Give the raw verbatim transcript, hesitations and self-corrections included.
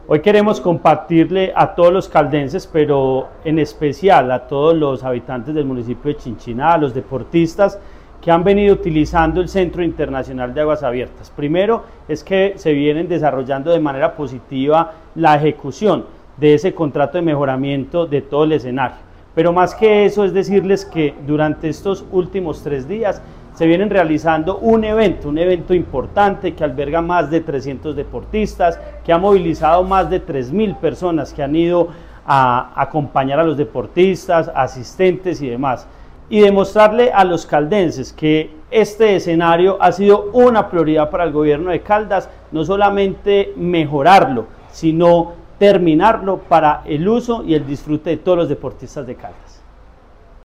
Hoy queremos compartirle a todos los caldenses, pero en especial a todos los habitantes del municipio de Chinchiná, a los deportistas que han venido utilizando el Centro Internacional de Aguas Abiertas. Primero es que se vienen desarrollando de manera positiva la ejecución de ese contrato de mejoramiento de todo el escenario. Pero más que eso es decirles que durante estos últimos tres días se vienen realizando un evento, un evento importante que alberga más de trescientos deportistas, que ha movilizado más de tres mil personas que han ido a acompañar a los deportistas, asistentes y demás. Y demostrarle a los caldenses que este escenario ha sido una prioridad para el gobierno de Caldas, no solamente mejorarlo, sino terminarlo para el uso y el disfrute de todos los deportistas de Caldas.